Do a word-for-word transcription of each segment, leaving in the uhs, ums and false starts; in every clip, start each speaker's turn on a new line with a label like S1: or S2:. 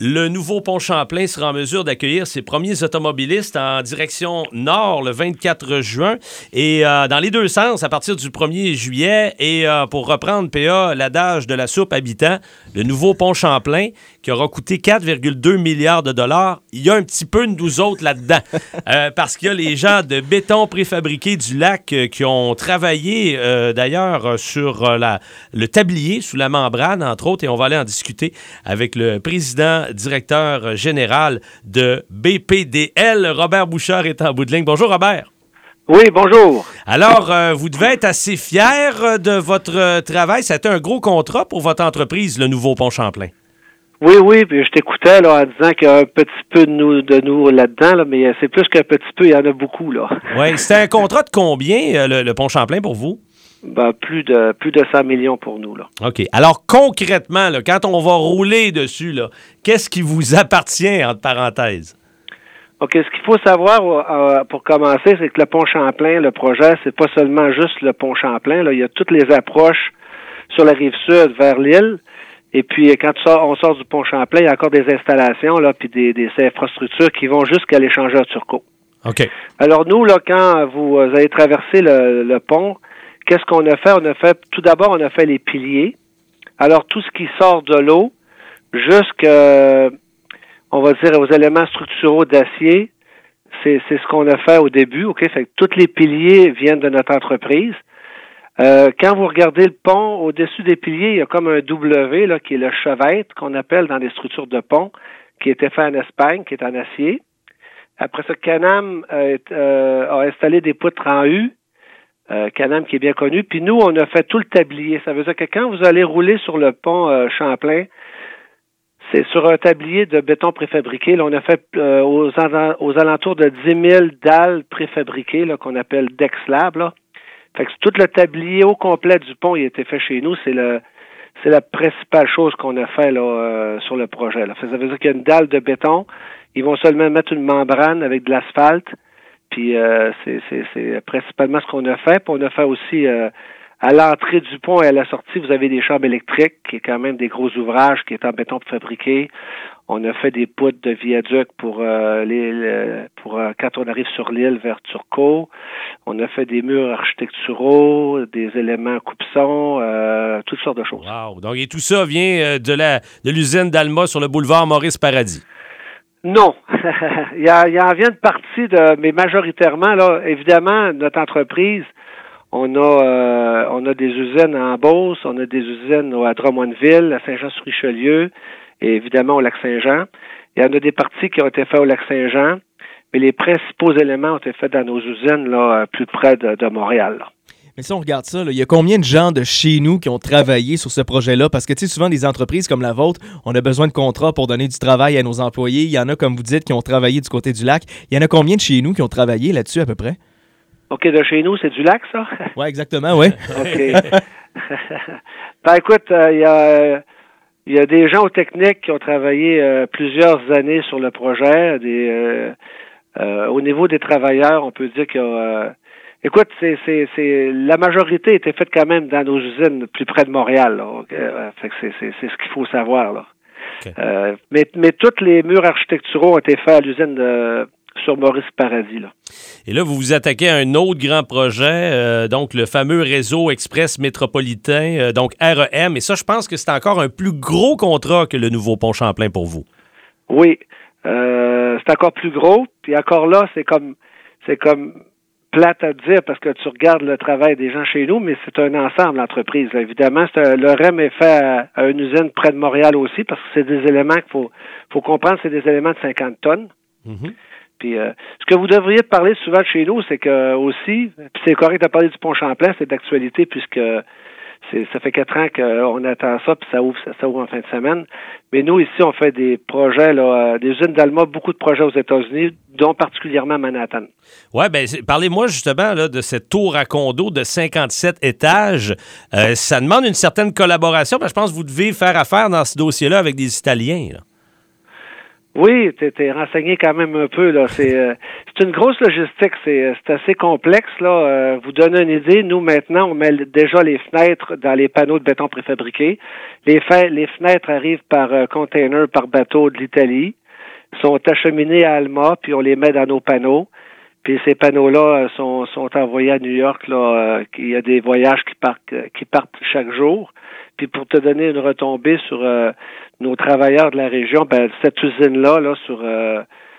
S1: Le nouveau pont Champlain sera en mesure d'accueillir ses premiers automobilistes en direction nord le vingt-quatre juin et euh, dans les deux sens à partir du premier juillet. Et euh, pour reprendre, P A, l'adage de la soupe habitant, le nouveau pont Champlain qui aura coûté quatre virgule deux milliards de dollars, il y a un petit peu de nous autres là-dedans. euh, parce qu'il y a les gens de béton préfabriqué du lac euh, qui ont travaillé euh, d'ailleurs sur euh, la, le tablier sous la membrane, entre autres, et on va aller en discuter avec le président directeur général de B P D L. Robert Bouchard est en bout de ligne. Bonjour, Robert.
S2: Oui, bonjour.
S1: Alors, euh, vous devez être assez fier de votre euh, travail. Ça a été un gros contrat pour votre entreprise, le nouveau pont Champlain.
S2: Oui, oui, puis je t'écoutais là, en disant qu'il y a un petit peu de nous, de nous là-dedans, là, mais c'est plus qu'un petit peu, il y en a beaucoup. Là.
S1: Oui, c'était un contrat de combien, le, le pont Champlain, pour vous?
S2: Ben, plus de plus de cent millions pour nous. Là.
S1: OK. Alors, concrètement, là, quand on va rouler dessus, là, qu'est-ce qui vous appartient, entre parenthèses?
S2: OK. Ce qu'il faut savoir euh, pour commencer, c'est que le pont Champlain, le projet, c'est pas seulement juste le pont Champlain. Là, il y a toutes les approches sur la rive sud vers l'île. Et puis, quand tu sors, on sort du pont Champlain, il y a encore des installations, là, puis des, des infrastructures qui vont jusqu'à l'échangeur Turcot.
S1: OK.
S2: Alors, nous, là, quand vous allez traverser le, le pont, qu'est-ce qu'on a fait? On a fait, tout d'abord, on a fait les piliers. Alors, tout ce qui sort de l'eau, jusqu'à, on va dire, aux éléments structuraux d'acier, c'est, c'est ce qu'on a fait au début, OK? Fait que tous les piliers viennent de notre entreprise. Euh, quand vous regardez le pont, au-dessus des piliers, il y a comme un W, là, qui est le chevêtre, qu'on appelle dans les structures de pont, qui a été fait en Espagne, qui est en acier. Après ça, Canam euh, euh, a installé des poutres en U, Euh, Canam qui est bien connu. Puis nous, on a fait tout le tablier. Ça veut dire que quand vous allez rouler sur le pont euh, Champlain, c'est sur un tablier de béton préfabriqué. Là, on a fait euh, aux, en, aux alentours de dix mille dalles préfabriquées là, qu'on appelle deck slab. Là. Fait que tout le tablier au complet du pont il a été fait chez nous. C'est le c'est la principale chose qu'on a fait là, euh, sur le projet. Là. Ça veut dire qu'il y a une dalle de béton. Ils vont seulement mettre une membrane avec de l'asphalte. Puis euh, c'est, c'est, c'est principalement ce qu'on a fait. Puis on a fait aussi euh, à l'entrée du pont et à la sortie, vous avez des chambres électriques, qui est quand même des gros ouvrages, qui est en béton fabriqué. On a fait des poutres de viaduc pour euh, les, les pour euh, quand on arrive sur l'île vers Turcot. On a fait des murs architecturaux, des éléments coupe-son, euh, toutes sortes de choses.
S1: Wow! Donc, et tout ça vient de la de l'usine d'Alma sur le boulevard Maurice-Paradis.
S2: Non. il, y a, il y en vient de partie de, mais majoritairement, là, évidemment, notre entreprise, on a euh, on a des usines en Beauce, on a des usines à Drummondville, à Saint-Jean-sur-Richelieu, et évidemment au Lac-Saint-Jean. Il y en a des parties qui ont été faites au Lac-Saint-Jean, mais les principaux éléments ont été faits dans nos usines là, plus près de, de Montréal. Là.
S3: Mais si on regarde ça, il y a combien de gens de chez nous qui ont travaillé sur ce projet-là? Parce que, tu sais, souvent, des entreprises comme la vôtre, on a besoin de contrats pour donner du travail à nos employés. Il y en a, comme vous dites, qui ont travaillé du côté du lac. Il y en a combien de chez nous qui ont travaillé là-dessus, à peu près?
S2: OK, de chez nous, c'est du lac, ça?
S3: Oui, exactement, oui.
S2: OK. Ben, écoute, il euh, y a... Il y a des gens aux techniques qui ont travaillé euh, plusieurs années sur le projet. Des, euh, euh, au niveau des travailleurs, on peut dire qu'il y a... Euh, écoute, c'est, c'est, c'est la majorité était faite quand même dans nos usines plus près de Montréal. Là. Euh, fait que c'est, c'est, c'est ce qu'il faut savoir. Là. Okay. Euh, mais, mais tous les murs architecturaux ont été faits à l'usine de, sur Maurice-Paradis. Là.
S1: Et là, vous vous attaquez à un autre grand projet, euh, donc le fameux réseau express métropolitain, euh, donc R E M. Et ça, je pense que c'est encore un plus gros contrat que le nouveau pont Champlain pour vous.
S2: Oui, euh, c'est encore plus gros. Puis encore là, c'est comme c'est comme plate à dire parce que tu regardes le travail des gens chez nous, mais c'est un ensemble, l'entreprise. Là. Évidemment, c'est un, le R E M est fait à, à une usine près de Montréal aussi parce que c'est des éléments qu'il faut, faut comprendre, c'est des éléments de cinquante tonnes. Mm-hmm. Puis, euh, ce que vous devriez parler souvent de chez nous, c'est que aussi, puis c'est correct de parler du pont Champlain, c'est d'actualité puisque c'est, ça fait quatre ans qu'on attend ça, puis ça ouvre, ça, ça ouvre en fin de semaine. Mais nous, ici, on fait des projets, là, des usines d'Alma, beaucoup de projets aux États-Unis, dont particulièrement Manhattan.
S1: Oui, bien, parlez-moi justement là, de cette tour à condo de cinquante-sept étages. Euh, ça demande une certaine collaboration, parce que je pense que vous devez faire affaire dans ce dossier-là avec des Italiens, là.
S2: Oui, tu es renseigné quand même un peu. Là. C'est, euh, c'est une grosse logistique, c'est, c'est assez complexe. Là. Euh, vous donner une idée, nous maintenant, on met déjà les fenêtres dans les panneaux de béton préfabriqués. Les, fa- les fenêtres arrivent par euh, container, par bateau de l'Italie, sont acheminées à Alma, puis on les met dans nos panneaux. Puis ces panneaux-là sont, sont envoyés à New York. Là, euh, il y a des voyages qui partent, qui partent chaque jour. Puis pour te donner une retombée sur euh, nos travailleurs de la région, ben cette usine-là, là, sur euh,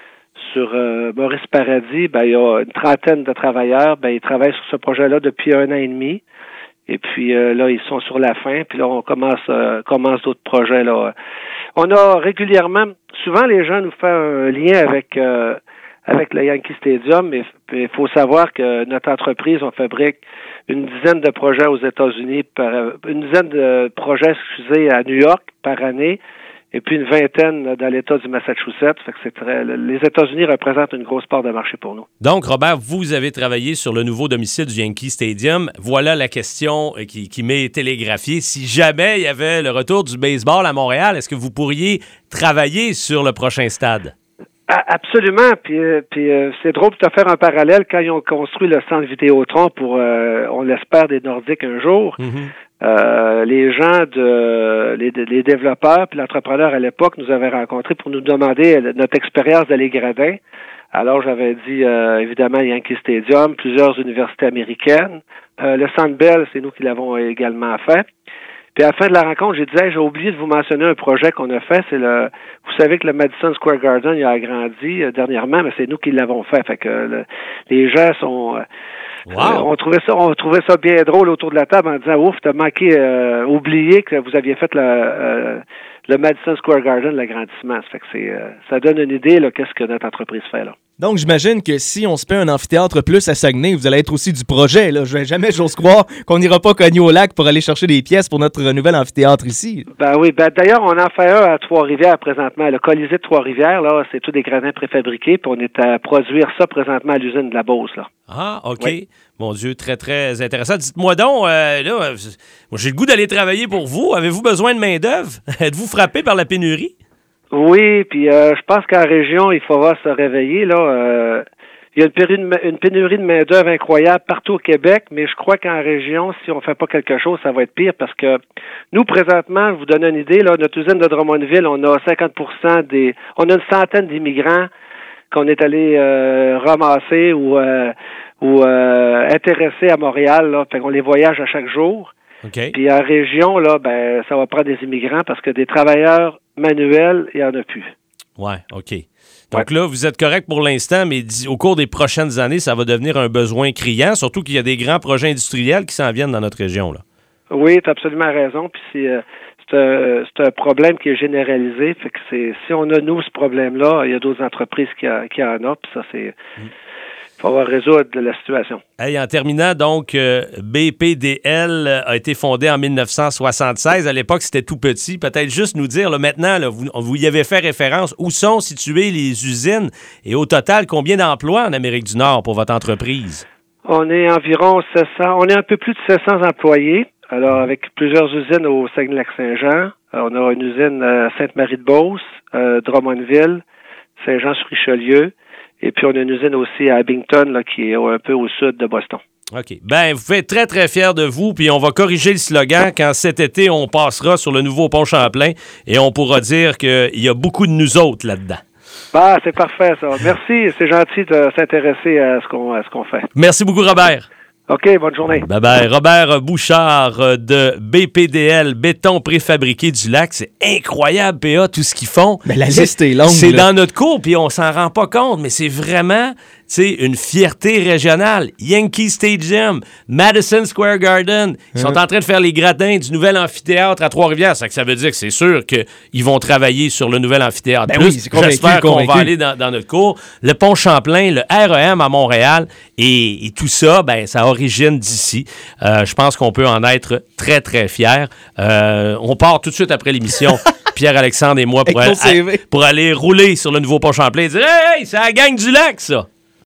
S2: sur euh, Maurice Paradis, ben il y a une trentaine de travailleurs. Ben ils travaillent sur ce projet-là depuis un an et demi. Et puis euh, là, ils sont sur la fin. Puis là, on commence euh, commence d'autres projets là. On a régulièrement, souvent les gens nous font un lien avec euh, avec le Yankee Stadium, mais il faut savoir que notre entreprise, on fabrique une dizaine de projets aux États-Unis, par, une dizaine de projets, excusez, à New York par année, et puis une vingtaine dans l'État du Massachusetts. Fait que c'est très, les États-Unis représentent une grosse part de marché pour nous.
S1: Donc, Robert, vous avez travaillé sur le nouveau domicile du Yankee Stadium. Voilà la question qui, qui m'est télégraphiée. Si jamais il y avait le retour du baseball à Montréal, est-ce que vous pourriez travailler sur le prochain stade?
S2: Absolument, puis, puis euh, c'est drôle de te faire un parallèle quand ils ont construit le centre Vidéotron pour, euh, on l'espère, des Nordiques un jour. Mm-hmm. Euh, les gens, de les, les développeurs puis l'entrepreneur à l'époque nous avaient rencontrés pour nous demander notre expérience de les gradins. Alors j'avais dit euh, évidemment Yankee Stadium, plusieurs universités américaines. Euh, le Centre Bell, c'est nous qui l'avons également fait. Puis à la fin de la rencontre, j'ai dit hey, j'ai oublié de vous mentionner un projet qu'on a fait. C'est le, vous savez que le Madison Square Garden il a agrandi euh, dernièrement, mais c'est nous qui l'avons fait. Fait que le, les gens sont, euh, wow. euh, on trouvait ça, on trouvait ça bien drôle autour de la table en disant ouf, t'as manqué, euh, oublié que vous aviez fait le, euh, le Madison Square Garden, l'agrandissement. Ça fait que c'est, euh, ça donne une idée là, qu'est-ce que notre entreprise fait là.
S3: Donc, j'imagine que si on se fait un amphithéâtre plus à Saguenay, vous allez être aussi du projet. Là. Je vais jamais, j'ose croire, qu'on n'ira pas cogner au lac pour aller chercher des pièces pour notre nouvel amphithéâtre ici.
S2: Ben oui, ben d'ailleurs, on en fait un à Trois-Rivières présentement. Le Colisée de Trois-Rivières, là, c'est tous des gradins préfabriqués, puis on est à produire ça présentement à l'usine de la Beauce, là.
S1: Ah, OK.
S2: Oui.
S1: Mon Dieu, très, très intéressant. Dites-moi donc, euh, là, moi, j'ai le goût d'aller travailler pour vous. Avez-vous besoin de main-d'œuvre? Êtes-vous frappé par la pénurie?
S2: Oui, puis euh, je pense qu'en région, il faudra se réveiller, là. Euh, il y a une pénurie, de, une pénurie de main-d'œuvre incroyable partout au Québec, mais je crois qu'en région, si on fait pas quelque chose, ça va être pire parce que nous, présentement, je vous donne une idée, là, notre usine de Drummondville, on a cinquante pour cent des... On a une centaine d'immigrants qu'on est allé euh, ramasser ou, euh, ou euh, intéresser à Montréal, là. Fait qu'on les voyage à chaque jour.
S1: Okay.
S2: Puis en région, là, ben, ça va prendre des immigrants parce que des travailleurs manuels, il n'y en a plus.
S1: Ouais, OK. Donc ouais. Là, vous êtes correct pour l'instant, mais au cours des prochaines années, ça va devenir un besoin criant, surtout qu'il y a des grands projets industriels qui s'en viennent dans notre région, là.
S2: Oui, tu as absolument raison. Puis c'est, euh, c'est, un, c'est un problème qui est généralisé. Fait que c'est, si on a, nous, ce problème-là, il y a d'autres entreprises qui, a, qui en ont. Puis ça, c'est... Mm. Il va résoudre la situation.
S1: Hey, en terminant, donc, euh, B P D L a été fondé en dix-neuf cent soixante-seize. À l'époque, c'était tout petit. Peut-être juste nous dire, là, maintenant, là, vous, vous y avez fait référence, où sont situées les usines et au total, combien d'emplois en Amérique du Nord pour votre entreprise?
S2: On est environ sept cents, on est un peu plus de sept cents employés. Alors, avec plusieurs usines au Saguenay-Lac-Saint-Jean. On a une usine à Sainte-Marie-de-Beauce, euh, Drummondville, Saint-Jean-sur-Richelieu. Et puis, on a une usine aussi à Abington, là, qui est un peu au sud de Boston.
S1: OK. Ben, vous faites très, très fiers de vous. Puis, on va corriger le slogan quand cet été, on passera sur le nouveau pont Champlain et on pourra dire qu'il y a beaucoup de nous autres là-dedans.
S2: Bah, c'est parfait, ça. Merci. C'est gentil de s'intéresser à ce qu'on, à ce qu'on fait.
S1: Merci beaucoup, Robert.
S2: OK, bonne journée.
S1: Bye bye. Robert Bouchard de B P D L, Béton Préfabriqué du Lac. C'est incroyable, P A, tout ce qu'ils font.
S3: Mais la liste est longue.
S1: C'est
S3: là.
S1: dans notre cours, puis on s'en rend pas compte, mais c'est vraiment, tu sais, une fierté régionale. Yankee Stadium, Madison Square Garden, ils sont en train de faire les gradins du nouvel amphithéâtre à Trois-Rivières. Ça, ça veut dire que c'est sûr qu'ils vont travailler sur le nouvel amphithéâtre.
S3: Ben
S1: Plus,
S3: oui, c'est convaincu,
S1: j'espère qu'on
S3: convaincu.
S1: va aller dans, dans notre cours. Le pont Champlain, le R E M à Montréal, et, et tout ça, ben, ça origine d'ici. Euh, je pense qu'on peut en être très, très fiers. Euh, on part tout de suite après l'émission, Pierre-Alexandre et moi, pour, aller, pour aller rouler sur le nouveau pont Champlain et dire « Hey, hey, c'est la gang du lac, ça! »